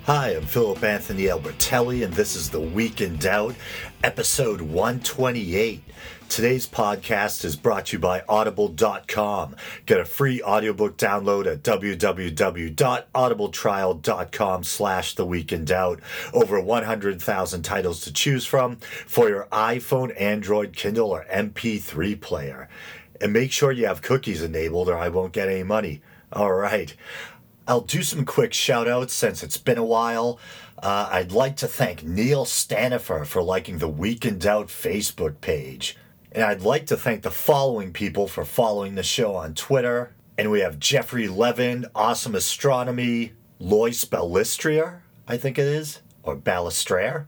Hi, I'm Philip Anthony Albertelli, and this is The Week in Doubt, episode 128. Today's podcast is brought to you by Audible.com. Get a free audiobook download at www.audibletrial.com/theweekindoubt. Over 100,000 titles to choose from for your iPhone, Android, Kindle, or MP3 player. And make sure you have cookies enabled or I won't get any money. All right. I'll do some quick shout-outs since it's been a while. I'd like to thank Neil Stanifer for liking the Week in Doubt Facebook page. And I'd like to thank the following people for following the show on Twitter. And we have Jeffrey Levin, Awesome Astronomy, Lois Ballistrier, I think it is, or Ballistraire,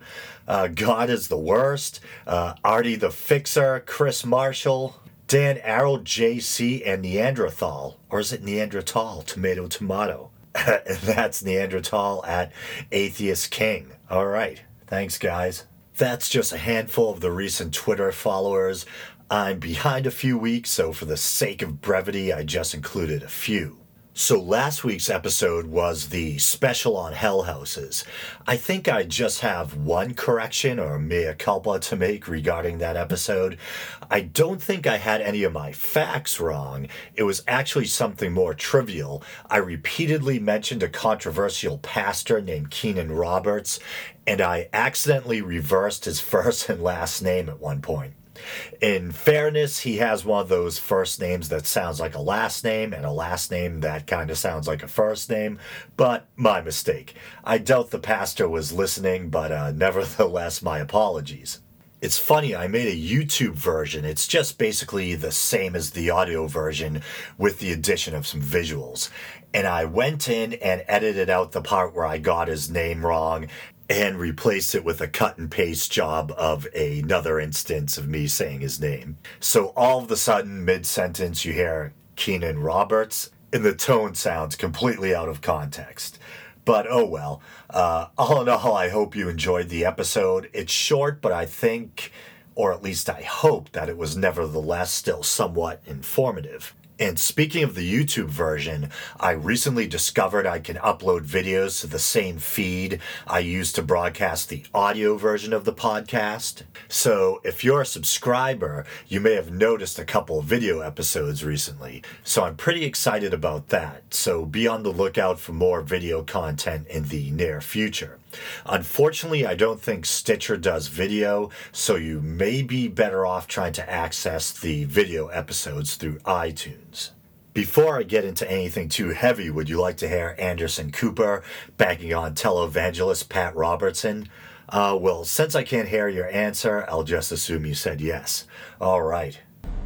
God is the Worst, Artie the Fixer, Chris Marshall, Dan Arrow, JC, and Neanderthal. Or is it Neanderthal? Tomato. And that's Neanderthal at Atheist King. All right. Thanks, guys. That's just a handful of the recent Twitter followers. I'm behind a few weeks, so for the sake of brevity, I just included a few. So last week's episode was the special on Hell Houses. I think I just have one correction or mea culpa to make regarding that episode. I don't think I had any of my facts wrong. It was actually something more trivial. I repeatedly mentioned a controversial pastor named Keenan Roberts, and I accidentally reversed his first and last name at one point. In fairness, he has one of those first names that sounds like a last name and a last name that kind of sounds like a first name, but my mistake. I doubt the pastor was listening, but nevertheless, my apologies. It's funny, I made a YouTube version. It's just basically the same as the audio version with the addition of some visuals. And I went in and edited out the part where I got his name wrong and replaced it with a cut and paste job of another instance of me saying his name. So all of a sudden, mid-sentence, you hear Keenan Roberts, and the tone sounds completely out of context. But oh well. All in all, I hope you enjoyed the episode. It's short, but I think, or at least I hope, that it was nevertheless still somewhat informative. And speaking of the YouTube version, I recently discovered I can upload videos to the same feed I use to broadcast the audio version of the podcast. So if you're a subscriber, you may have noticed a couple of video episodes recently. So I'm pretty excited about that. So be on the lookout for more video content in the near future. Unfortunately, I don't think Stitcher does video, so you may be better off trying to access the video episodes through iTunes. Before I get into anything too heavy, would you like to hear Anderson Cooper banging on televangelist Pat Robertson? Well, since I can't hear your answer, I'll just assume you said yes. All right.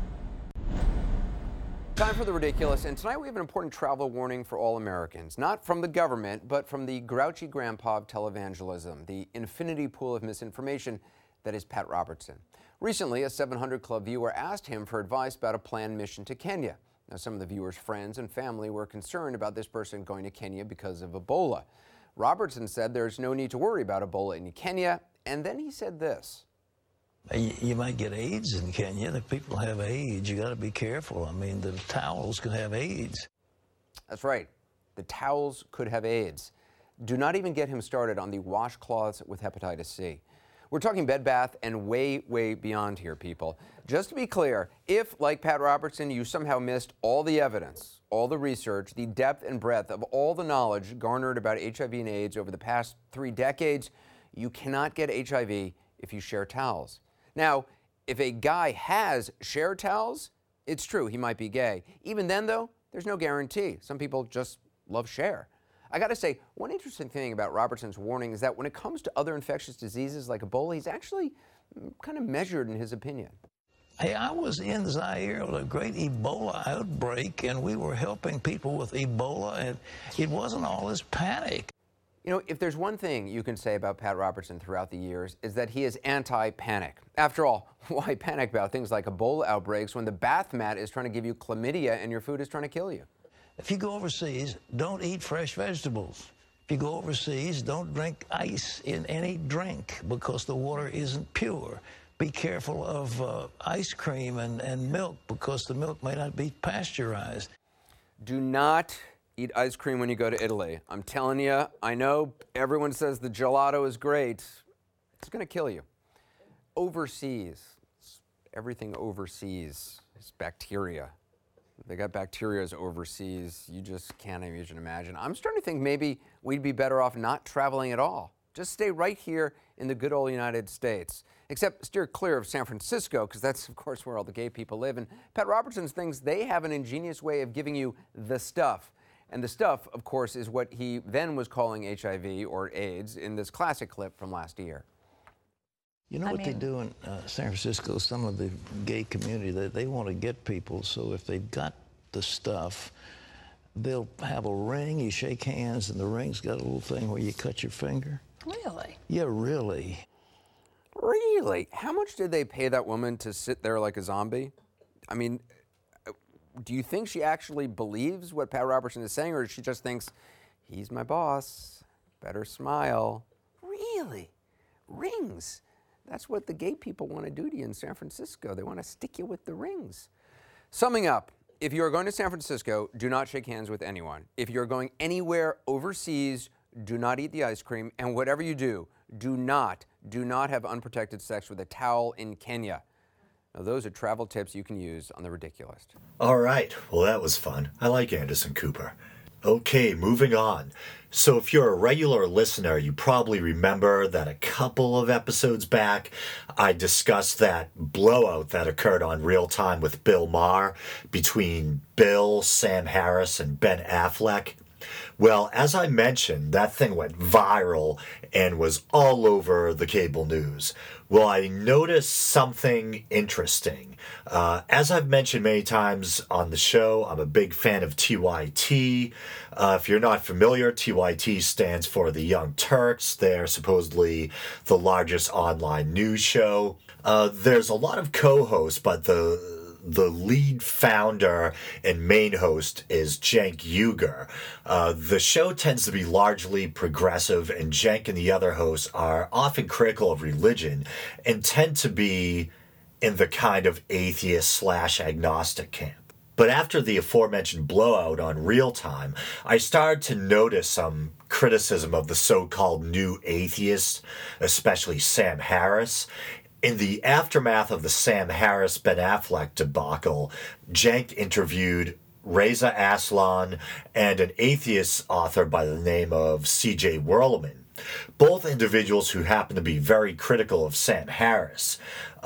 Time for the ridiculous, and tonight we have an important travel warning for all Americans. Not from the government, but from the grouchy grandpa of televangelism, the infinity pool of misinformation that is Pat Robertson. Recently, a 700 Club viewer asked him for advice about a planned mission to Kenya. Now, some of the viewer's friends and family were concerned about this person going to Kenya because of Ebola. Robertson said there's no need to worry about Ebola in Kenya, and then he said this. You might get AIDS in Kenya. If people have AIDS, you got to be careful. I mean, the towels could have AIDS. That's right. The towels could have AIDS. Do not even get him started on the washcloths with hepatitis C. We're talking Bed Bath and way, way beyond here, people. Just to be clear, if, like Pat Robertson, you somehow missed all the evidence, all the research, the depth and breadth of all the knowledge garnered about HIV and AIDS over the past 3 decades, you cannot get HIV if you share towels. Now, if a guy has shared towels, it's true, he might be gay. Even then, though, there's no guarantee. Some people just love share. I got to say, one interesting thing about Robertson's warning is that when it comes to other infectious diseases like Ebola, he's actually kind of measured in his opinion. Hey, I was in Zaire with a great Ebola outbreak, and we were helping people with Ebola, and it wasn't all this panic. You know, if there's one thing you can say about Pat Robertson throughout the years, is that he is anti-panic. After all, why panic about things like Ebola outbreaks when the bath mat is trying to give you chlamydia and your food is trying to kill you? If you go overseas, don't eat fresh vegetables. If you go overseas, don't drink ice in any drink because the water isn't pure. Be careful of ice cream and milk because the milk may not be pasteurized. Do not eat ice cream when you go to Italy. I'm telling you, I know everyone says the gelato is great. It's going to kill you. Overseas, everything overseas is bacteria. They got bacteria overseas. You just can't even imagine. I'm starting to think maybe we'd be better off not traveling at all. Just stay right here in the good old United States. Except steer clear of San Francisco, because that's, of course, where all the gay people live. And Pat Robertson thinks they have an ingenious way of giving you the stuff. And the stuff, of course, is what he then was calling HIV or AIDS in this classic clip from last year. You know what they do in San Francisco, some of the gay community, they want to get people, so if they've got the stuff, they'll have a ring, you shake hands, and the ring's got a little thing where you cut your finger. Really? Yeah, really. Really? How much did they pay that woman to sit there like a zombie? I mean, do you think she actually believes what Pat Robertson is saying, or she just thinks, he's my boss, better smile? Really? Rings? That's what the gay people want to do to you in San Francisco. They want to stick you with the rings. Summing up, if you are going to San Francisco, do not shake hands with anyone. If you're going anywhere overseas, do not eat the ice cream. And whatever you do not have unprotected sex with a towel in Kenya. Now, those are travel tips you can use on The Ridiculous. All right. Well, that was fun. I like Anderson Cooper. Okay, moving on. So if you're a regular listener, you probably remember that a couple of episodes back, I discussed that blowout that occurred on Real Time with Bill Maher between Bill, Sam Harris, and Ben Affleck. Well, as I mentioned, that thing went viral and was all over the cable news. Well, I noticed something interesting. As I've mentioned many times on the show, I'm a big fan of TYT. If you're not familiar, TYT stands for the Young Turks. They're supposedly the largest online news show. There's a lot of co-hosts, but the lead founder and main host is Cenk Uygur. The show tends to be largely progressive, and Cenk and the other hosts are often critical of religion and tend to be in the kind of atheist/agnostic camp. But after the aforementioned blowout on Real Time, I started to notice some criticism of the so-called new atheists, especially Sam Harris. In the aftermath of the Sam Harris-Ben Affleck debacle, Cenk interviewed Reza Aslan and an atheist author by the name of C.J. Werleman, both individuals who happen to be very critical of Sam Harris.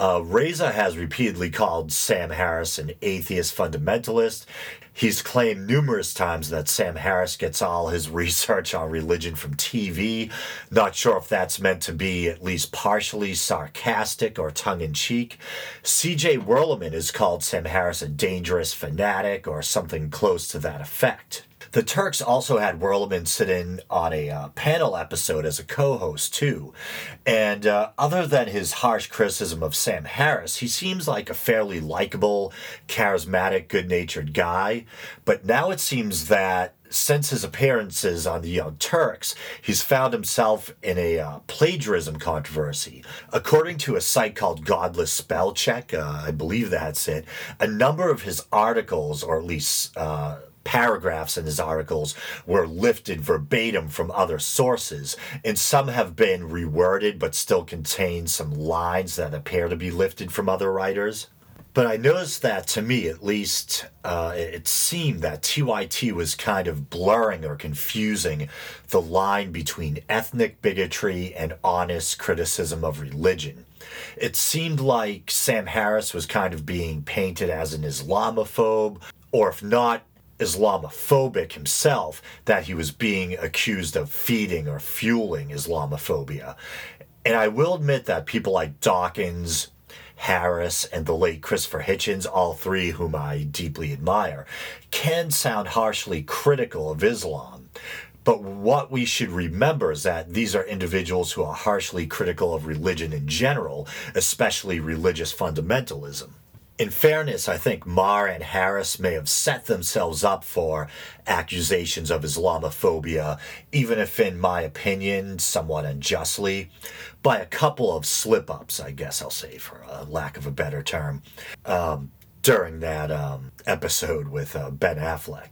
Reza has repeatedly called Sam Harris an atheist fundamentalist. He's claimed numerous times that Sam Harris gets all his research on religion from TV. Not sure if that's meant to be at least partially sarcastic or tongue-in-cheek. C.J. Werleman has called Sam Harris a dangerous fanatic or something close to that effect. The Turks also had Werleman sit in on a panel episode as a co-host, too. And other than his harsh criticism of Sam Harris, he seems like a fairly likable, charismatic, good-natured guy. But now it seems that since his appearances on The Young Turks, he's found himself in a plagiarism controversy. According to a site called Godless Spell Check, I believe that's it, a number of his articles, or at least paragraphs in his articles, were lifted verbatim from other sources, and some have been reworded but still contain some lines that appear to be lifted from other writers. But I noticed that, to me at least, it seemed that TYT was kind of blurring or confusing the line between ethnic bigotry and honest criticism of religion. It seemed like Sam Harris was kind of being painted as an Islamophobe, or if not Islamophobic himself, that he was being accused of feeding or fueling Islamophobia. And I will admit that people like Dawkins, Harris, and the late Christopher Hitchens, all three whom I deeply admire, can sound harshly critical of Islam. But what we should remember is that these are individuals who are harshly critical of religion in general, especially religious fundamentalism. In fairness, I think Maher and Harris may have set themselves up for accusations of Islamophobia, even if, in my opinion, somewhat unjustly, by a couple of slip-ups, I guess I'll say, for a lack of a better term, during that episode with Ben Affleck.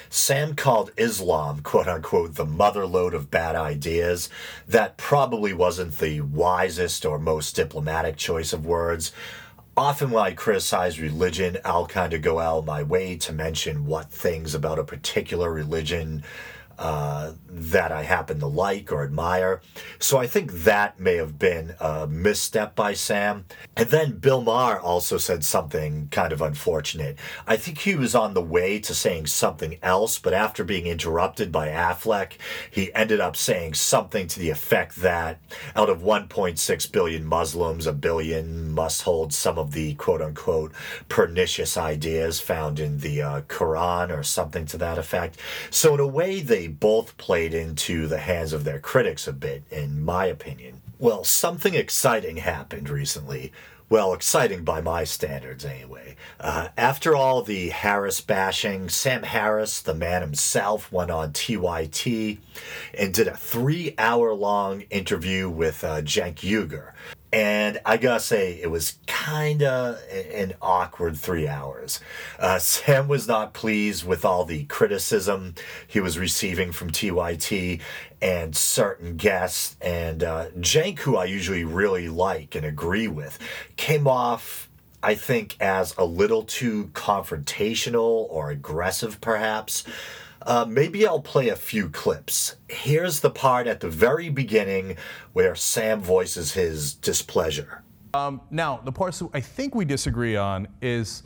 Sam called Islam, quote unquote, the motherlode of bad ideas. That probably wasn't the wisest or most diplomatic choice of words. Often when I criticize religion, I'll kind of go out of my way to mention what things about a particular religion that I happen to like or admire. So I think that may have been a misstep by Sam. And then Bill Maher also said something kind of unfortunate. I think he was on the way to saying something else, but after being interrupted by Affleck, he ended up saying something to the effect that out of 1.6 billion Muslims, a billion must hold some of the quote-unquote pernicious ideas found in the Quran or something to that effect. So in a way, they both played into the hands of their critics a bit, in my opinion. Well, something exciting happened recently. Well, exciting by my standards, anyway. After all the Harris bashing, Sam Harris, the man himself, went on TYT and did a 3-hour-long interview with Cenk Uygur. And I gotta say, it was kinda an awkward 3 hours. Sam was not pleased with all the criticism he was receiving from TYT and certain guests. And Cenk, who I usually really like and agree with, came off, I think, as a little too confrontational or aggressive, perhaps. Maybe I'll play a few clips. Here's the part at the very beginning where Sam voices his displeasure. Now, the parts that I think we disagree on is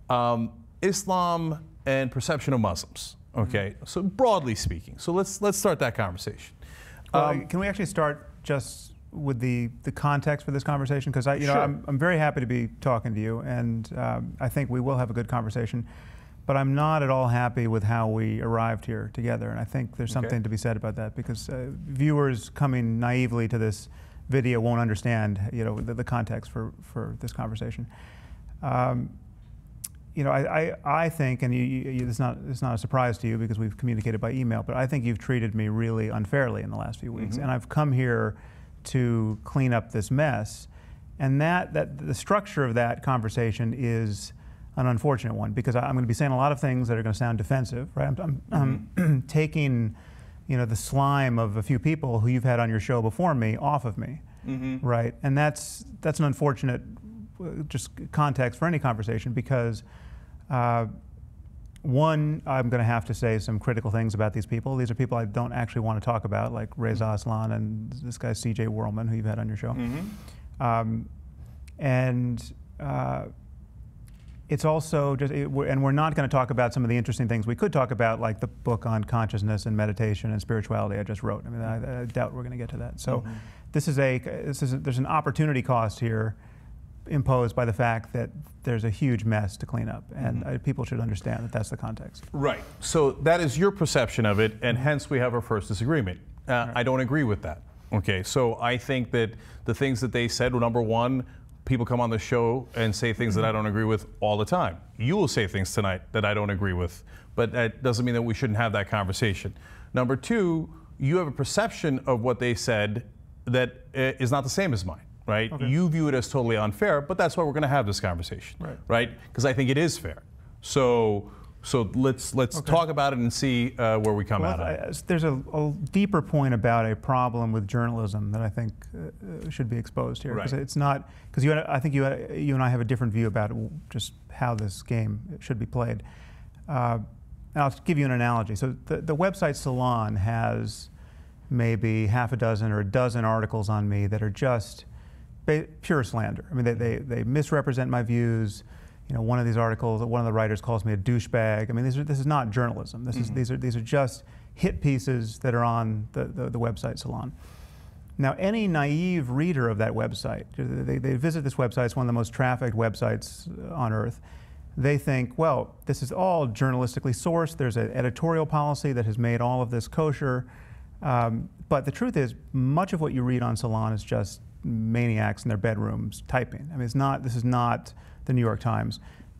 Islam and perception of Muslims. Okay, so broadly speaking. So let's start that conversation. Can we actually start just with the context for this conversation? Because Sure. I'm very happy to be talking to you, and I think we will have a good conversation. But I'm not at all happy with how we arrived here together, and I think there's something to be said about that, because viewers coming naively to this video won't understand, the context for this conversation. I think, and it's not a surprise to you because we've communicated by email, but I think you've treated me really unfairly in the last few weeks, and I've come here to clean up this mess, and that the structure of that conversation is an unfortunate one, because I'm going to be saying a lot of things that are going to sound defensive, right? I'm taking, the slime of a few people who you've had on your show before me off of me, right? And that's an unfortunate just context for any conversation, because one, I'm going to have to say some critical things about these people. These are people I don't actually want to talk about, like Reza Aslan and this guy C.J. Worrellman, who you've had on your show. It's also just, and we're not going to talk about some of the interesting things we could talk about, like the book on consciousness and meditation and spirituality I just wrote. I mean, I doubt we're going to get to that. So there's an opportunity cost here imposed by the fact that there's a huge mess to clean up, and people should understand that that's the context. Right. So that is your perception of it, and hence we have our first disagreement. Right. I don't agree with that. Okay. So I think that the things that they said were, number one, people come on the show and say things that I don't agree with all the time. You will say things tonight that I don't agree with, but that doesn't mean that we shouldn't have that conversation. Number two, you have a perception of what they said that is not the same as mine, right? Okay. You view it as totally unfair, but that's why we're going to have this conversation, right? Because I think it is fair. So let's talk about it and see where we come out of it. There's a deeper point about a problem with journalism that I think should be exposed here. Because it's not, because I think you and I have a different view about just how this game should be played. And I'll give you an analogy. So the website Salon has maybe half a dozen or a dozen articles on me that are just pure slander. I mean, they misrepresent my views. One of these articles, one of the writers calls me a douchebag. I mean, this is not journalism. These are just hit pieces that are on the website Salon. Now, any naive reader of that website, they visit this website. It's one of the most trafficked websites on earth. They think, well, this is all journalistically sourced. There's an editorial policy that has made all of this kosher. But the truth is, much of what you read on Salon is just maniacs in their bedrooms typing. I mean, this is not the New York Times.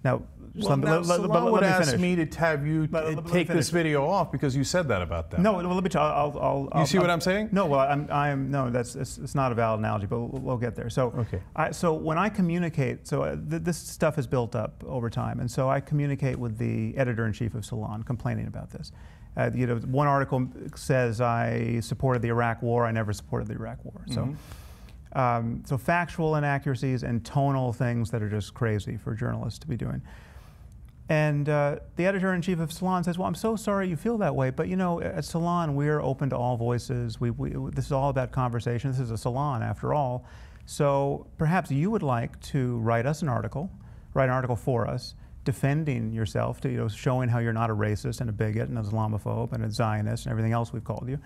Now, Salon would ask me to have you take this video off because you said that about them. No, well, let me try. I'll you see what I'm saying? No, well, no, it's not a valid analogy, but we'll get there. So, okay. So when I communicate, this stuff is built up over time, and so I communicate with the editor-in-chief of Salon, complaining about this. One article says I supported the Iraq War. I never supported the Iraq War. So, so factual inaccuracies and tonal things that are just crazy for journalists to be doing. And the editor-in-chief of Salon says, well, I'm so sorry you feel that way, but at Salon, we're open to all voices. This is all about conversation. This is a salon, after all. So perhaps you would like to write an article for us, defending yourself, showing how you're not a racist and a bigot and an Islamophobe and a Zionist and everything else we've called you.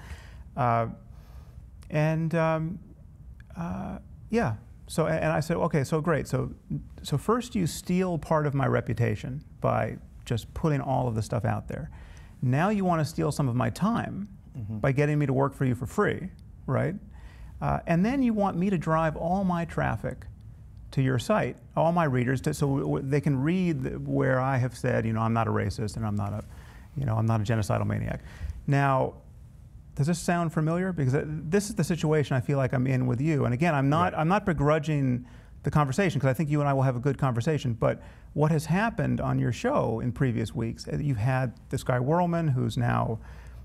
Yeah. So, and I said, okay, so great. So first you steal part of my reputation by just putting all of the stuff out there. Now you want to steal some of my time by getting me to work for you for free, right? And then you want me to drive all my traffic to your site, all my readers, so they can read where I have said, I'm not a racist and I'm not a genocidal maniac. Now, does this sound familiar? Because this is the situation I feel like I'm in with you. And again, I'm not begrudging the conversation, because I think you and I will have a good conversation. But what has happened on your show in previous weeks, you've had this guy Whirlman, who's now,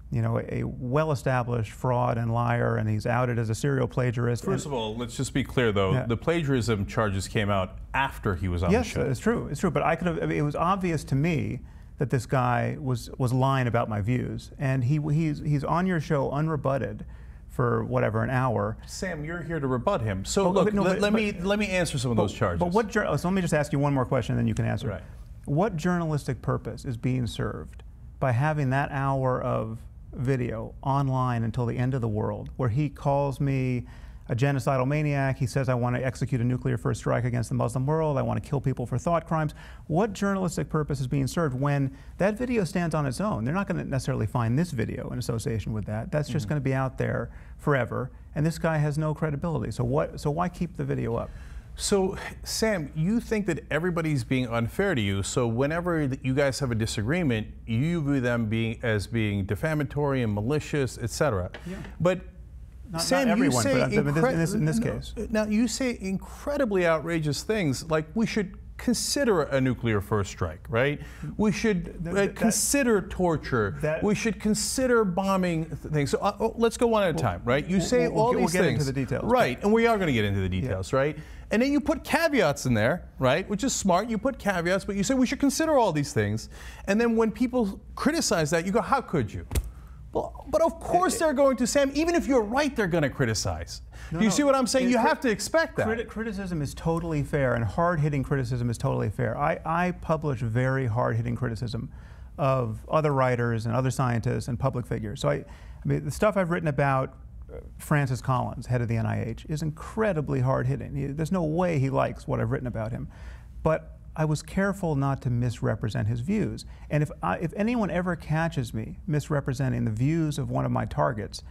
a well-established fraud and liar, and he's outed as a serial plagiarist. First of all, let's just be clear, though. The plagiarism charges came out after he was on the show. Yes, it's true. It's true. But it was obvious to me that this guy was lying about my views, and he's on your show unrebutted for whatever, an hour. Sam, you're here to rebut him. So let me answer some of those charges. But so let me just ask you one more question, and then you can answer. Right. What journalistic purpose is being served by having that hour of video online until the end of the world, where he calls me a genocidal maniac? He says I want to execute a nuclear first strike against the Muslim world. I want to kill people for thought crimes. What journalistic purpose is being served when that video stands on its own? They're not going to necessarily find this video in association with that. That's just going to be out there forever. And this guy has no credibility. So why keep the video up? So, Sam, you think that everybody's being unfair to you. So whenever you guys have a disagreement, you view them as being defamatory and malicious, etc. Yeah. But Sam, not everyone, but in this case. Now, you say incredibly outrageous things, like we should consider a nuclear first strike, right? We should consider torture. We should consider bombing things. So let's go one at a time, right? You say all these things. We'll get into the details. Right, and we are going to get into the details, right? And then you put caveats in there, right? Which is smart. You put caveats, but you say we should consider all these things. And then when people criticize that, you go, how could you? Well, but of course they're going to, Sam. Even if you're right, they're going to criticize. Do you see what I'm saying? You have to expect that. Criticism is totally fair, and hard-hitting criticism is totally fair. I publish very hard-hitting criticism of other writers and other scientists and public figures. So I mean, the stuff I've written about Francis Collins, head of the NIH, is incredibly hard-hitting. There's no way he likes what I've written about him. But I was careful not to misrepresent his views. And if anyone ever catches me misrepresenting the views of one of my targets,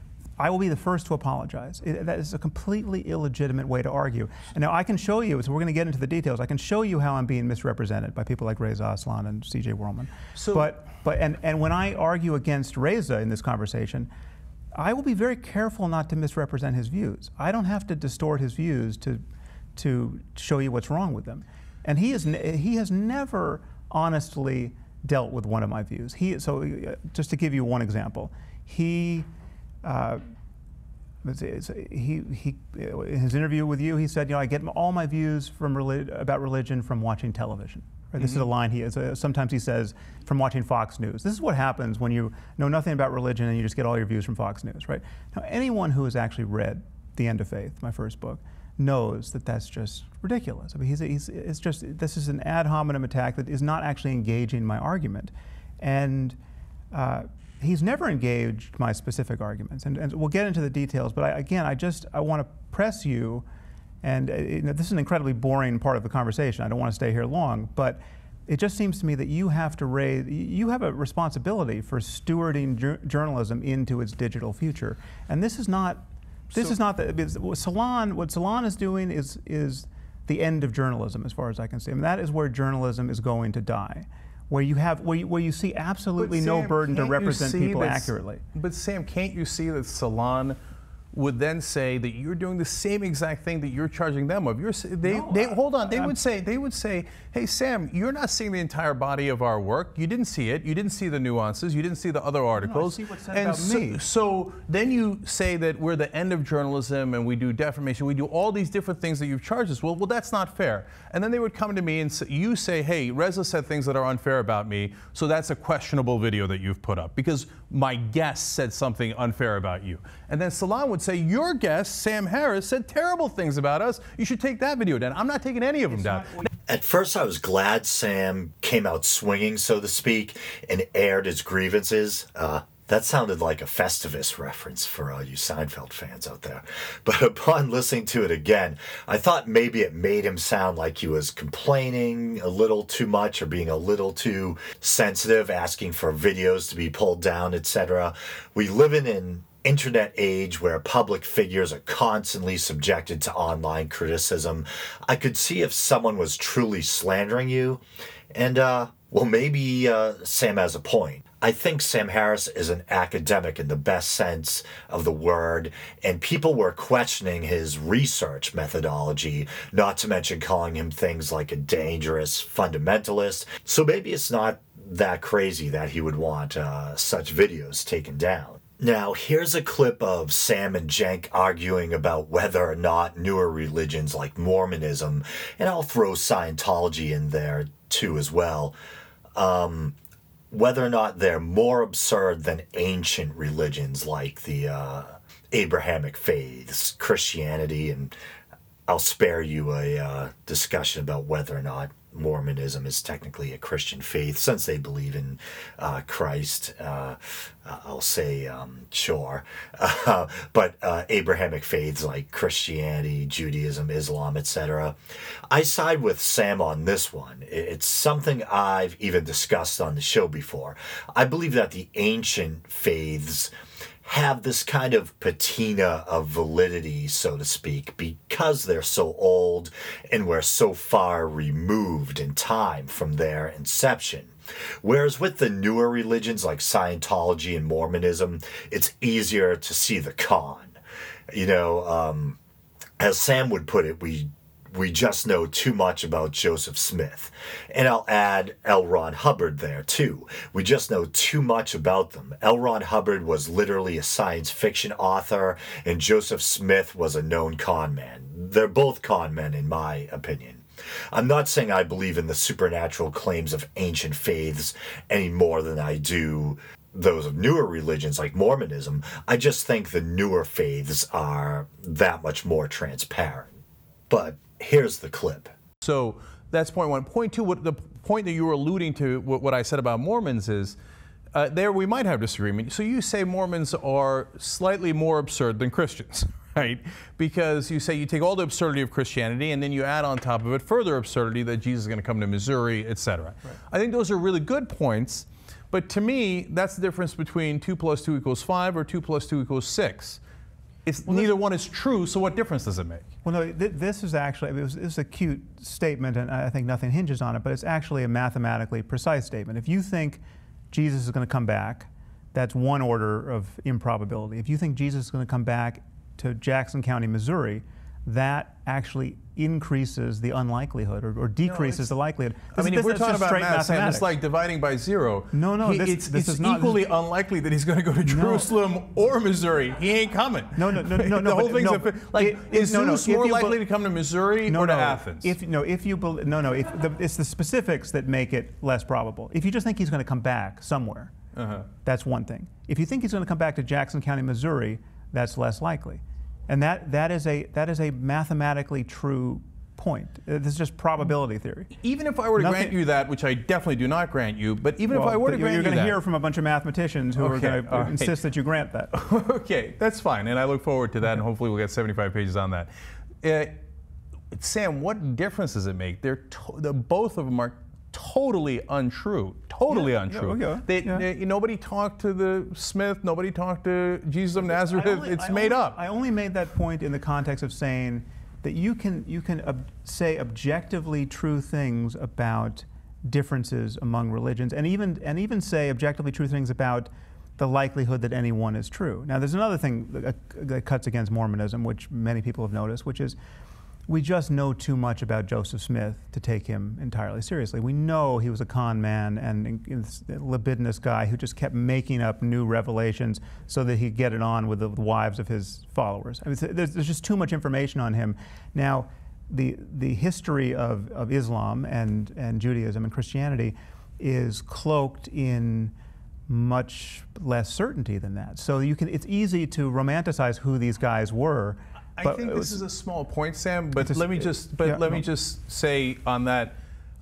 I will be the first to apologize. That is a completely illegitimate way to argue. And now I can show you, so we're going to get into the details, I can show you how I'm being misrepresented by people like Reza Aslan and C.J. Whirlman. And when I argue against Reza in this conversation, I will be very careful not to misrepresent his views. I don't have to distort his views to show you what's wrong with them. And he has never honestly dealt with one of my views. Just to give you one example, in his interview with you, he said, I get all my views about religion from watching television. Right? This is a line sometimes he says, from watching Fox News. This is what happens when you know nothing about religion and you just get all your views from Fox News, right? Now, anyone who has actually read The End of Faith, my first book, knows that that's just ridiculous. I mean, this is an ad hominem attack that is not actually engaging my argument. And he's never engaged my specific arguments. And we'll get into the details, but I want to press you, and this is an incredibly boring part of the conversation. I don't want to stay here long, but it just seems to me that you have a responsibility for stewarding journalism into its digital future. And this is not what Salon is doing is the the end of journalism, as far as I can see. I mean, that is where journalism is going to die, where you see absolutely no burden to represent people accurately. But Sam, can't you see that Salon would then say that you're doing the same exact thing that you're charging them of? Hold on. They would say, hey Sam, you're not seeing the entire body of our work. You didn't see it. You didn't see the nuances. You didn't see the other articles. No, I see what's said about me. So then you say that we're the end of journalism and we do defamation. We do all these different things that you've charged us. Well, that's not fair. And then they would come to me and you say, hey, Reza said things that are unfair about me, so that's a questionable video that you've put up because my guest said something unfair about you. And then Salon would say, your guest, Sam Harris, said terrible things about us. You should take that video down. I'm not taking any of them down. At first, I was glad Sam came out swinging, so to speak, and aired his grievances. That sounded like a Festivus reference for all you Seinfeld fans out there. But upon listening to it again, I thought maybe it made him sound like he was complaining a little too much or being a little too sensitive, asking for videos to be pulled down, etc. We live in an internet age where public figures are constantly subjected to online criticism. I could see if someone was truly slandering you, and well, maybe Sam has a point. I think Sam Harris is an academic in the best sense of the word, and people were questioning his research methodology, not to mention calling him things like a dangerous fundamentalist. So maybe it's not that crazy that he would want such videos taken down. Now, here's a clip of Sam and Cenk arguing about whether or not newer religions like Mormonism, and I'll throw Scientology in there too as well, whether or not they're more absurd than ancient religions like the Abrahamic faiths, Christianity, and I'll spare you a discussion about whether or not Mormonism is technically a Christian faith, since they believe in Christ. I'll say sure, but Abrahamic faiths like Christianity, Judaism, Islam, etc. I side with Sam on this one. It's something I've even discussed on the show before. I believe that the ancient faiths have this kind of patina of validity, so to speak, because they're so old and we're so far removed in time from their inception. Whereas with the newer religions like Scientology and Mormonism, it's easier to see the con. You know, as Sam would put it, we just know too much about Joseph Smith. And I'll add L. Ron Hubbard there too. We just know too much about them. L. Ron Hubbard was literally a science fiction author, and Joseph Smith was a known con man. They're both con men in my opinion. I'm not saying I believe in the supernatural claims of ancient faiths any more than I do those of newer religions like Mormonism. I just think the newer faiths are that much more transparent. But here's the clip. So that's point one. Point two, the point that you were alluding to, what I said about Mormons is, there we might have disagreement. So you say Mormons are slightly more absurd than Christians, right? Because you say you take all the absurdity of Christianity and then you add on top of it further absurdity that Jesus is going to come to Missouri, etc. Right. I think those are really good points, but to me, that's the difference between 2 + 2 = 5 or 2 + 2 = 6. Neither one is true, so what difference does it make? Well, no, this is actually, it's a cute statement, and I think nothing hinges on it, but it's actually a mathematically precise statement. If you think Jesus is going to come back, that's one order of improbability. If you think Jesus is going to come back to Jackson County, Missouri, that actually increases the unlikelihood or decreases the likelihood. If we're talking about math, Sam, it's like dividing by zero. No, it's equally unlikely that he's going to go to Jerusalem or Missouri. He ain't coming. No. The whole thing's is Zeus more likely to come to Missouri or to Athens? It's the specifics that make it less probable. If you just think he's going to come back somewhere, that's one thing. If you think he's going to come back to Jackson County, Missouri, that's less likely. And that is a mathematically true point. This is just probability theory. Even if I were to grant you that, which I definitely do not grant you, but even if I were to grant you that, you're going to hear from a bunch of mathematicians who are going to insist that you grant that. Okay, that's fine, and I look forward to that, and hopefully we'll get 75 pages on that. Sam, what difference does it make? Both of them are totally untrue. Totally untrue. Nobody talked to the Smith. Nobody talked to Jesus of Nazareth. It's made up. I only made that point in the context of saying that you can say objectively true things about differences among religions, and even say objectively true things about the likelihood that any one is true. Now, there's another thing that cuts against Mormonism, which many people have noticed, which is we just know too much about Joseph Smith to take him entirely seriously. We know he was a con man and a libidinous guy who just kept making up new revelations so that he'd get it on with the wives of his followers. I mean, there's just too much information on him. Now, the history of Islam and Judaism and Christianity is cloaked in much less certainty than that. So it's easy to romanticize who these guys were. I think this is a small point, Sam, but let me just say on that,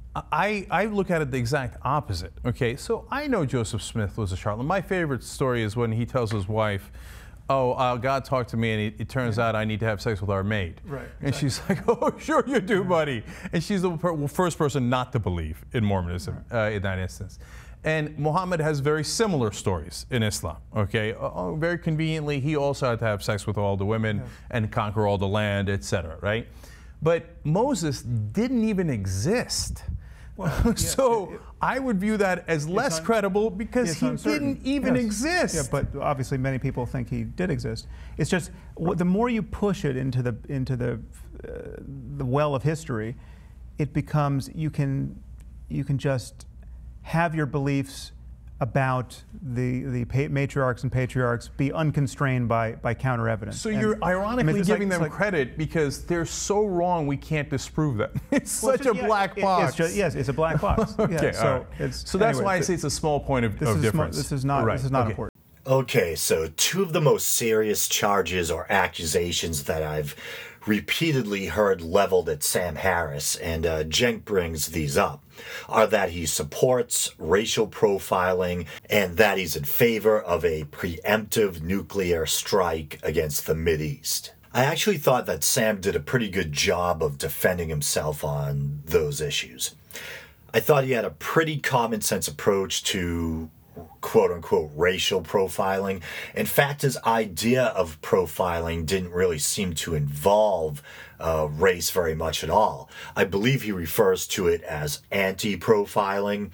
I look at it the exact opposite. Okay, so I know Joseph Smith was a charlatan. My favorite story is when he tells his wife, God talked to me, and it turns out I need to have sex with our maid. Right. And she's like, oh, sure you do, buddy. And she's the first person not to believe in Mormonism in that instance. And Muhammad has very similar stories in Islam, okay? Very conveniently, he also had to have sex with all the women and conquer all the land, etc., right? But Moses didn't even exist. Well, so I would view that as less credible because he didn't even exist. Yeah, but obviously many people think he did exist. It's just the more you push it into the well of history, it becomes you can just have your beliefs about the matriarchs and patriarchs be unconstrained by counter evidence. So you're ironically giving them credit because they're so wrong we can't disprove them. It's such a black box. Yes, it's a black box. Okay, so that's why I say it's a small point of difference. This is not important. Okay, so two of the most serious charges or accusations that I've repeatedly heard leveled at Sam Harris, and Cenk brings these up, are that he supports racial profiling and that he's in favor of a preemptive nuclear strike against the Mideast. I actually thought that Sam did a pretty good job of defending himself on those issues. I thought he had a pretty common sense approach to quote-unquote racial profiling. In fact, his idea of profiling didn't really seem to involve race very much at all. I believe he refers to it as anti-profiling.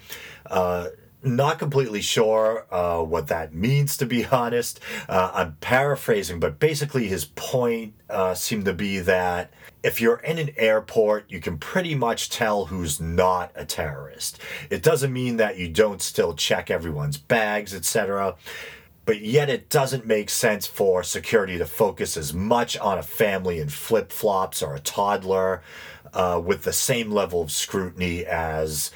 Not completely sure what that means, to be honest. I'm paraphrasing, but basically his point seemed to be that if you're in an airport, you can pretty much tell who's not a terrorist. It doesn't mean that you don't still check everyone's bags, etc., but yet it doesn't make sense for security to focus as much on a family in flip-flops or a toddler with the same level of scrutiny as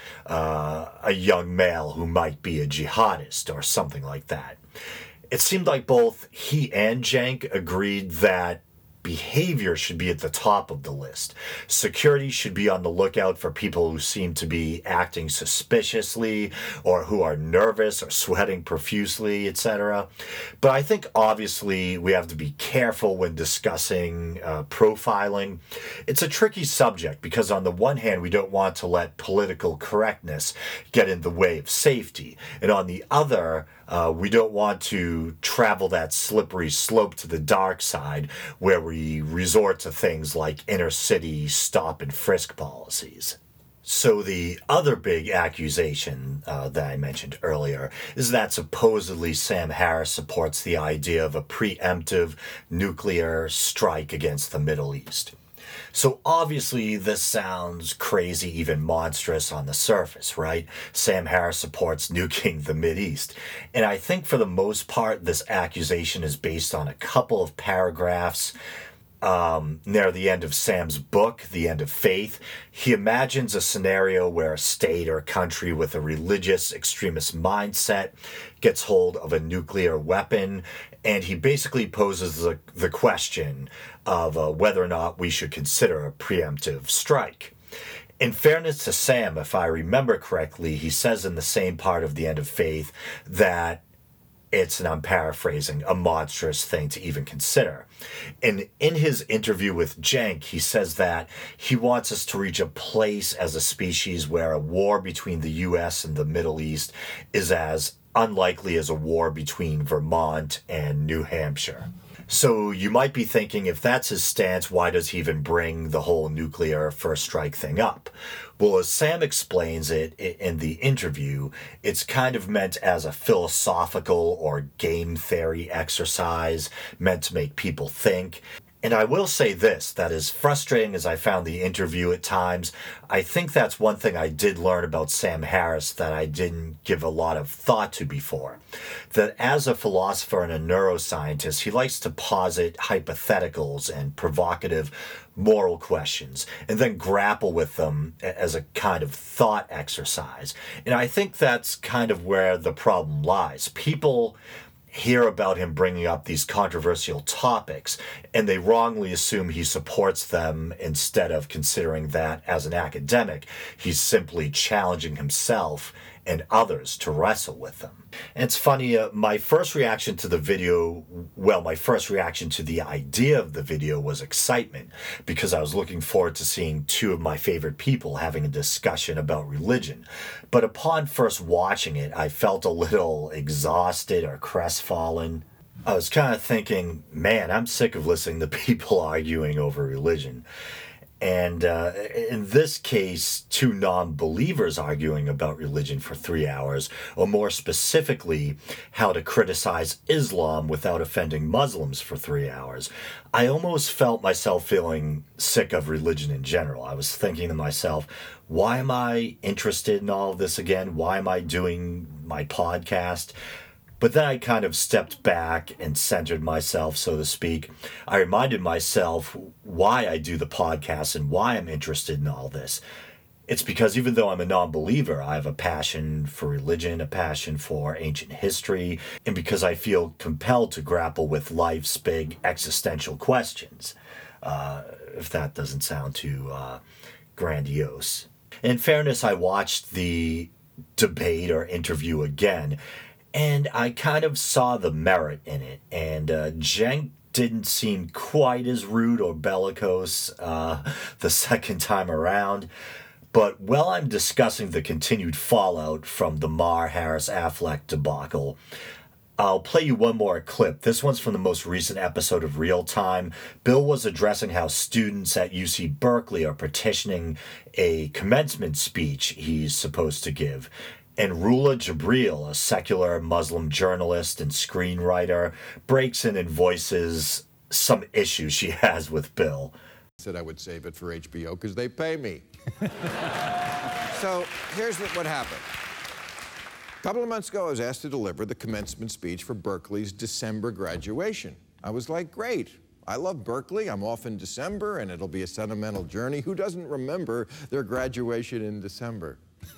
a young male who might be a jihadist or something like that. It seemed like both he and Cenk agreed that behavior should be at the top of the list. Security should be on the lookout for people who seem to be acting suspiciously or who are nervous or sweating profusely, etc. But I think obviously we have to be careful when discussing profiling. It's a tricky subject because on the one hand, we don't want to let political correctness get in the way of safety. And on the other, we don't want to travel that slippery slope to the dark side where we resort to things like inner city stop and frisk policies. So the other big accusation that I mentioned earlier is that supposedly Sam Harris supports the idea of a preemptive nuclear strike against the Middle East. So obviously this sounds crazy, even monstrous on the surface, right? Sam Harris supports nuking the Mideast. And I think for the most part, this accusation is based on a couple of paragraphs near the end of Sam's book, The End of Faith. He imagines a scenario where a state or country with a religious extremist mindset gets hold of a nuclear weapon, and he basically poses the question of whether or not we should consider a preemptive strike. In fairness to Sam, if I remember correctly, he says in the same part of The End of Faith that it's, and I'm paraphrasing, a monstrous thing to even consider. And in his interview with Cenk, he says that he wants us to reach a place as a species where a war between the U.S. and the Middle East is as unlikely as a war between Vermont and New Hampshire. So you might be thinking, if that's his stance, why does he even bring the whole nuclear first strike thing up? Well, as Sam explains it in the interview, it's kind of meant as a philosophical or game theory exercise, meant to make people think. And I will say this, that as frustrating as I found the interview at times, I think that's one thing I did learn about Sam Harris that I didn't give a lot of thought to before. That as a philosopher and a neuroscientist, he likes to posit hypotheticals and provocative moral questions and then grapple with them as a kind of thought exercise. And I think that's kind of where the problem lies. People hear about him bringing up these controversial topics, and they wrongly assume he supports them instead of considering that as an academic, he's simply challenging himself and others to wrestle with them. And it's funny, my first reaction to the idea of the video was excitement, because I was looking forward to seeing two of my favorite people having a discussion about religion. But upon first watching it, I felt a little exhausted or crestfallen. I was kind of thinking, man, I'm sick of listening to people arguing over religion. And in this case, two non-believers arguing about religion for 3 hours, or more specifically, how to criticize Islam without offending Muslims for 3 hours. I almost felt myself feeling sick of religion in general. I was thinking to myself, why am I interested in all of this again? Why am I doing my podcast? But then I kind of stepped back and centered myself, so to speak. I reminded myself why I do the podcast and why I'm interested in all this. It's because even though I'm a non-believer, I have a passion for religion, a passion for ancient history, and because I feel compelled to grapple with life's big existential questions, if that doesn't sound too grandiose. In fairness, I watched the debate or interview again, and I kind of saw the merit in it. And Cenk didn't seem quite as rude or bellicose the second time around. But while I'm discussing the continued fallout from the Maher-Harris-Affleck debacle, I'll play you one more clip. This one's from the most recent episode of Real Time. Bill was addressing how students at UC Berkeley are petitioning a commencement speech he's supposed to give. And Rula Jibril, a secular Muslim journalist and screenwriter, breaks in and voices some issues she has with Bill. I said I would save it for HBO because they pay me. So here's what happened. A couple of months ago, I was asked to deliver the commencement speech for Berkeley's December graduation. I was like, great. I love Berkeley. I'm off in December, and it'll be a sentimental journey. Who doesn't remember their graduation in December?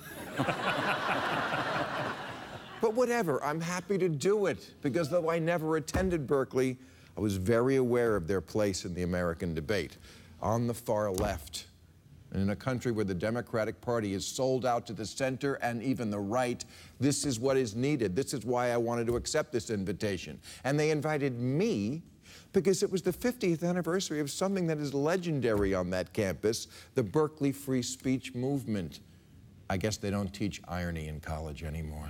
But whatever, I'm happy to do it, because though I never attended Berkeley, I was very aware of their place in the American debate, on the far left. And in a country where the Democratic Party is sold out to the center and even the right, this is what is needed. This is why I wanted to accept this invitation. And they invited me because it was the 50th anniversary of something that is legendary on that campus, the Berkeley Free Speech Movement. I guess they don't teach irony in college anymore.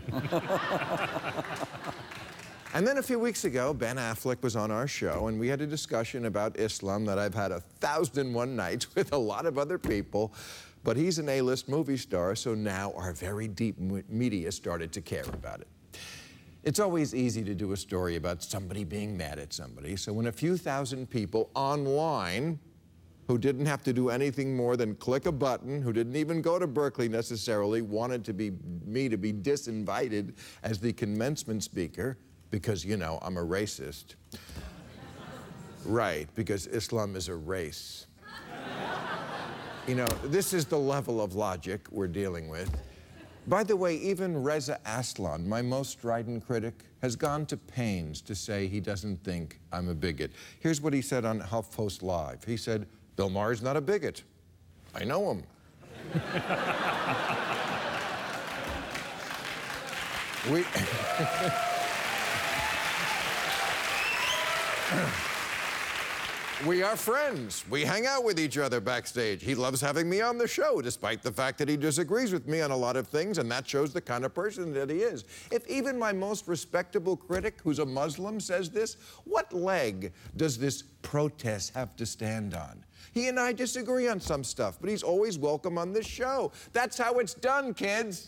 And then a few weeks ago, Ben Affleck was on our show, and we had a discussion about Islam that I've had 1,001 nights with a lot of other people. But he's an A-list movie star, so now our very deep media started to care about it. It's always easy to do a story about somebody being mad at somebody, so when a few thousand people online who didn't have to do anything more than click a button, who didn't even go to Berkeley necessarily, wanted me to be disinvited as the commencement speaker, because, you know, I'm a racist. Right, because Islam is a race. You know, this is the level of logic we're dealing with. By the way, even Reza Aslan, my most strident critic, has gone to pains to say he doesn't think I'm a bigot. Here's what he said on HuffPost Live. He said, Bill Maher's not a bigot. I know him. We are friends. We hang out with each other backstage. He loves having me on the show, despite the fact that he disagrees with me on a lot of things, and that shows the kind of person that he is. If even my most respectable critic, who's a Muslim, says this, what leg does this protest have to stand on? He and I disagree on some stuff, but he's always welcome on this show. That's how it's done, kids.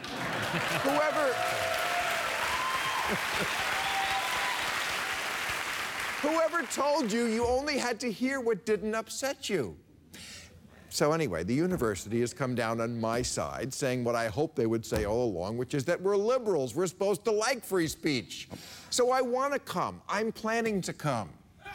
Whoever told you you only had to hear what didn't upset you? So anyway, the university has come down on my side, saying what I hoped they would say all along, which is that we're liberals. We're supposed to like free speech. So I want to come. I'm planning to come.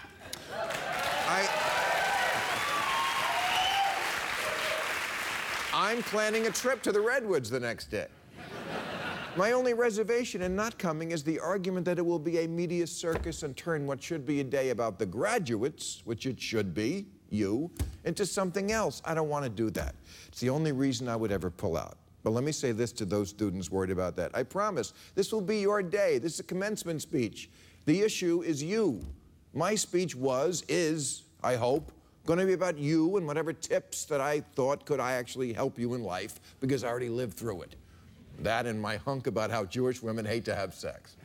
I'm planning a trip to the Redwoods the next day. My only reservation in not coming is the argument that it will be a media circus and turn what should be a day about the graduates, which it should be, you, into something else. I don't want to do that. It's the only reason I would ever pull out. But let me say this to those students worried about that. I promise, this will be your day. This is a commencement speech. The issue is you. My speech is, I hope, going to be about you and whatever tips that I thought could I actually help you in life, because I already lived through it. That and my hunk about how Jewish women hate to have sex.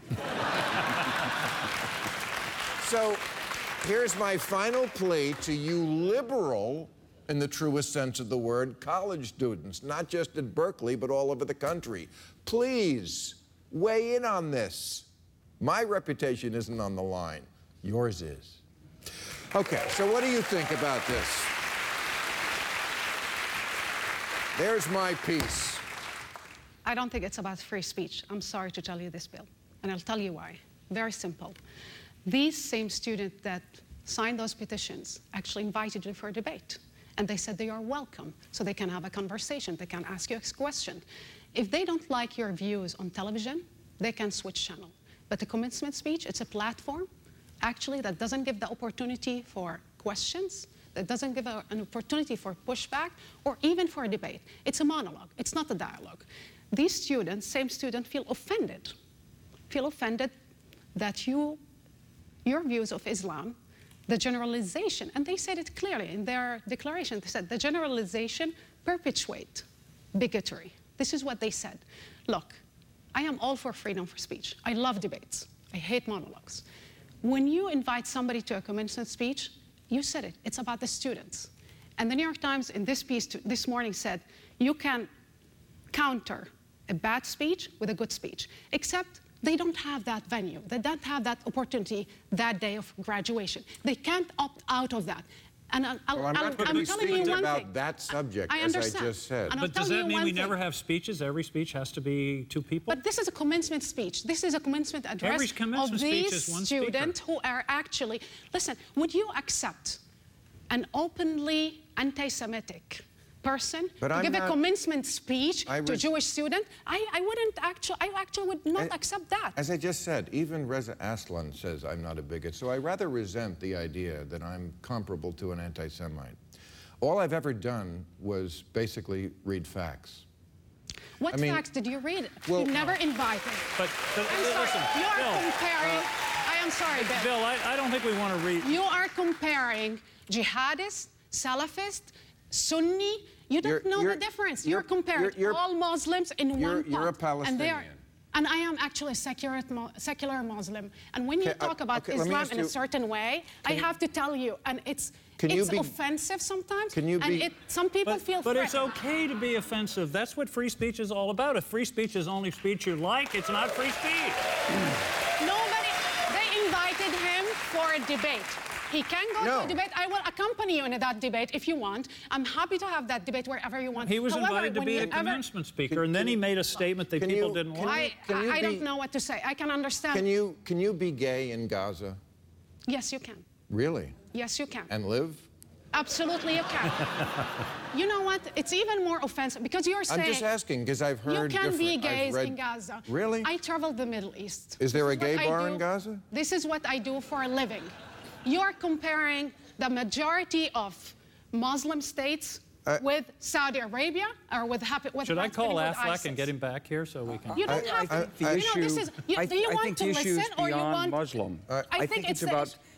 So here's my final plea to you liberal, in the truest sense of the word, college students, not just at Berkeley, but all over the country. Please weigh in on this. My reputation isn't on the line. Yours is. Okay, so what do you think about this? There's my piece. I don't think it's about free speech. I'm sorry to tell you this, Bill, and I'll tell you why. Very simple. These same students that signed those petitions actually invited you for a debate, and they said they are welcome, so they can have a conversation, they can ask you a question. If they don't like your views on television, they can switch channel. But the commencement speech, it's a platform, actually, that doesn't give the opportunity for questions, that doesn't give an opportunity for pushback, or even for a debate. It's a monologue, it's not a dialogue. These students, same students, feel offended that your views of Islam, the generalization, and they said it clearly in their declaration, they said the generalization perpetuate bigotry. This is what they said. Look, I am all for freedom for speech. I love debates. I hate monologues. When you invite somebody to a commencement speech, you said it, it's about the students. And the New York Times in this piece this morning said, you can counter a bad speech with a good speech, except they don't have that venue. They don't have that opportunity that day of graduation. They can't opt out of that. And I'm telling you one about thing. That subject, I understand. As I just said. But does that mean we never have speeches? Every speech has to be two people? But this is a commencement speech. This is a commencement address Every commencement of speech these is one students speaker. who are actually... Listen, would you accept an openly anti-Semitic person to give a commencement speech to a Jewish student? I actually would not accept that. As I just said, even Reza Aslan says I'm not a bigot, so I rather resent the idea that I'm comparable to an anti-Semite. All I've ever done was basically read facts. What facts did you read? Well, you never invited. But I'm sorry, listen, you are Bill, comparing... I am sorry, Bill. Bill, I don't think we want to read... You are comparing jihadists, Salafists, Sunni. You don't know the difference. You're comparing all Muslims in one pot. You're a Palestinian. And I am actually a secular Muslim. And when you talk about Islam in a certain way, I have to tell you, and it's offensive sometimes, some people feel But it's threatened. okay to be offensive. That's what free speech is all about. If free speech is only speech you like, it's not free speech. They invited him for a debate. He can go to a debate. I will accompany you in that debate if you want. I'm happy to have that debate wherever you want. He was invited to be a commencement speaker, and then he made a statement that people didn't like. I don't know what to say. I can understand. Can you be gay in Gaza? Yes, you can. Really? Yes, you can. And live? Absolutely, you can. You know what? It's even more offensive because you're saying... I'm just asking because I've heard you can be gays in Gaza. Really? I travel the Middle East. Is there a gay bar in Gaza? This is what I do for a living. You're comparing the majority of Muslim states with Saudi Arabia or with Should I call Affleck and get him back here so we can... You don't have to. Do you want to listen or you want... Muslim. I think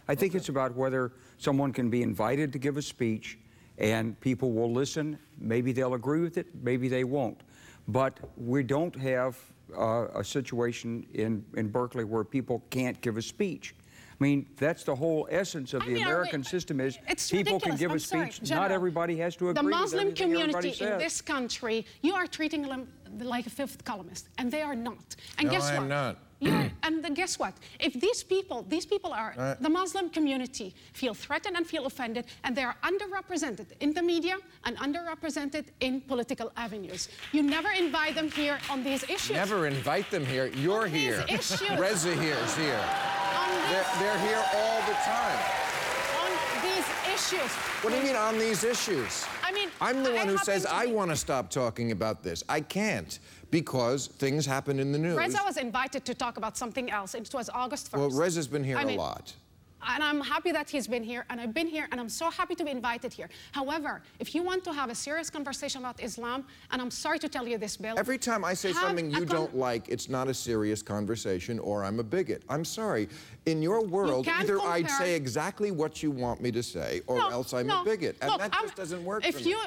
I think it's about whether someone can be invited to give a speech and people will listen. Maybe they'll agree with it, maybe they won't. But we don't have a situation in Berkeley where people can't give a speech. I mean, that's the whole essence of the American system is people can give a speech. General, not everybody has to agree with everything everybody says. The Muslim community in this country, you are treating them like a fifth columnist, and they are not. And no, guess I what? am not. And then guess what? If these people are, the Muslim community feel threatened and feel offended, and they are underrepresented in the media and underrepresented in political avenues. You never invite them here on these issues. Never invite them here. You're on here. These issues. Reza here is here. They're here all the time. On these issues. What do you mean on these issues? I mean, I'm the one who says I want to stop talking about this. I can't because things happen in the news. Reza was invited to talk about something else. It was August 1st. Well, Reza's been here a lot. And I'm happy that he's been here, and I've been here, and I'm so happy to be invited here. However, if you want to have a serious conversation about Islam, and I'm sorry to tell you this, Bill. Every time I say something you don't like, it's not a serious conversation, or I'm a bigot. I'm sorry. In your world, either I'd say exactly what you want me to say, or else I'm a bigot. And that just doesn't work for me.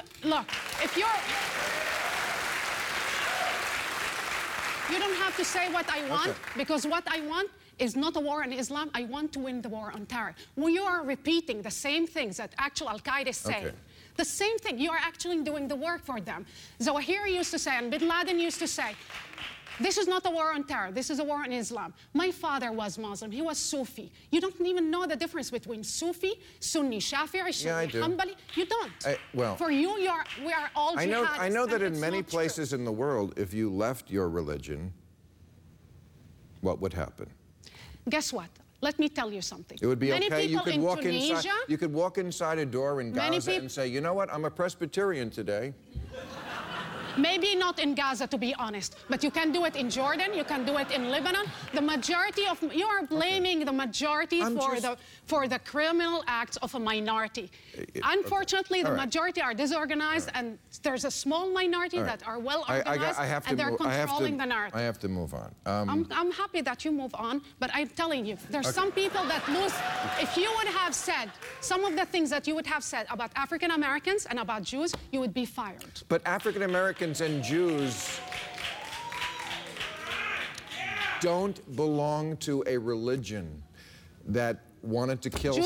You don't have to say what I want, because what I want is not a war on Islam. I want to win the war on terror. When you are repeating the same things that actual Al-Qaeda is saying, the same thing, you are actually doing the work for them. Zawahiri used to say, and Bin Laden used to say, this is not a war on terror, this is a war on Islam. My father was Muslim, he was Sufi. You don't even know the difference between Sufi, Sunni, Shafi'i, Sunni, Hanbali. You don't. For you, we are all jihadists. I know that in many places in the world, if you left your religion, what would happen? Guess what? Let me tell you something. It would be okay. You could walk inside. You could walk inside a door in Gaza and say, "You know what? I'm a Presbyterian today." Maybe not in Gaza, to be honest, but you can do it in Jordan, you can do it in Lebanon. The majority of, you are blaming the majority for the criminal acts of a minority. Unfortunately, the majority are disorganized, and there's a small minority that are well organized, and they're controlling the narrative. I have to move on. I'm happy that you move on, but I'm telling you, there's some people that lose. If you would have said some of the things that you would have said about African Americans and about Jews, you would be fired. But African Americans and Jews don't belong to a religion that wanted to kill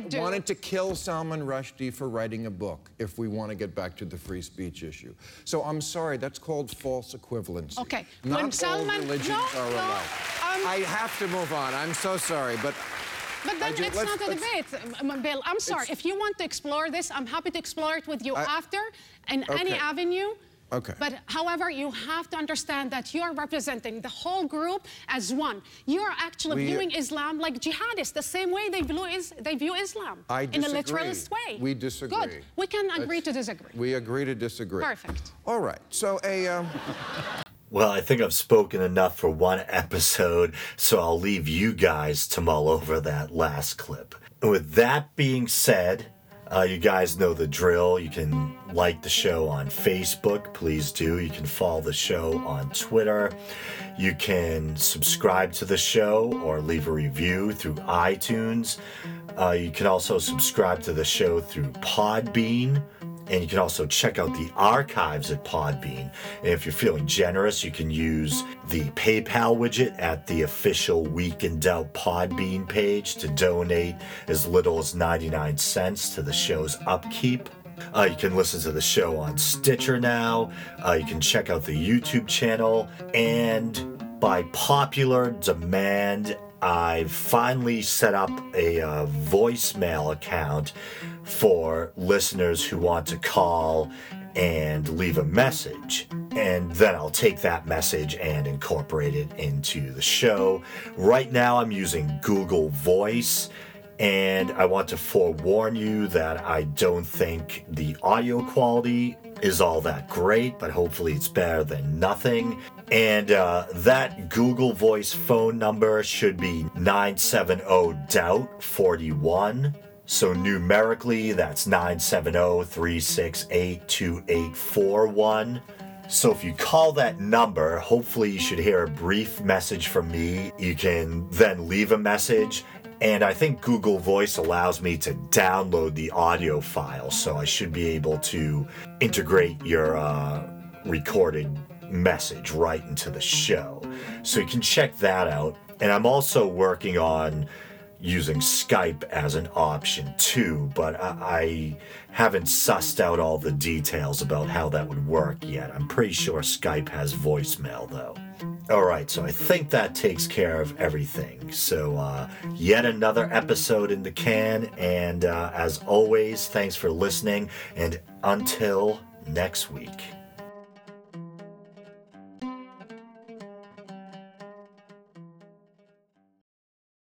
Salman Rushdie for writing a book, if we want to get back to the free speech issue. So I'm sorry, that's called false equivalency. Okay. Not all religions are alike. I have to move on. I'm so sorry, but then it's not a debate, Bill. I'm sorry. If you want to explore this, I'm happy to explore it with you after, in any avenue. But however, you have to understand that you are representing the whole group as one. You are actually viewing Islam like jihadists, the same way they view Islam. In a literalist way. We disagree. Good. We can agree to disagree. We agree to disagree. Perfect. All right. So Well, I think I've spoken enough for one episode, so I'll leave you guys to mull over that last clip. And with that being said, you guys know the drill. You can like the show on Facebook. Please do. You can follow the show on Twitter. You can subscribe to the show or leave a review through iTunes. You can also subscribe to the show through Podbean. And you can also check out the archives at Podbean. And if you're feeling generous, you can use the PayPal widget at the official Week in Doubt Podbean page to donate as little as 99 cents to the show's upkeep. You can listen to the show on Stitcher now. You can check out the YouTube channel. And by popular demand, I've finally set up a voicemail account for listeners who want to call and leave a message. And then I'll take that message and incorporate it into the show. Right now I'm using Google Voice, and I want to forewarn you that I don't think the audio quality is all that great, but hopefully it's better than nothing. And that Google Voice phone number should be 970-DOUBT-41. So numerically, that's 970-368-2841. So if you call that number, hopefully you should hear a brief message from me. You can then leave a message, And I think Google Voice allows me to download the audio file, so I should be able to integrate your recorded message right into the show. So you can check that out. And I'm also working on using Skype as an option too, but I haven't sussed out all the details about how that would work yet. I'm pretty sure Skype has voicemail though. Alright, so I think that takes care of everything. So yet another episode in the can, and as always, thanks for listening, and until next week.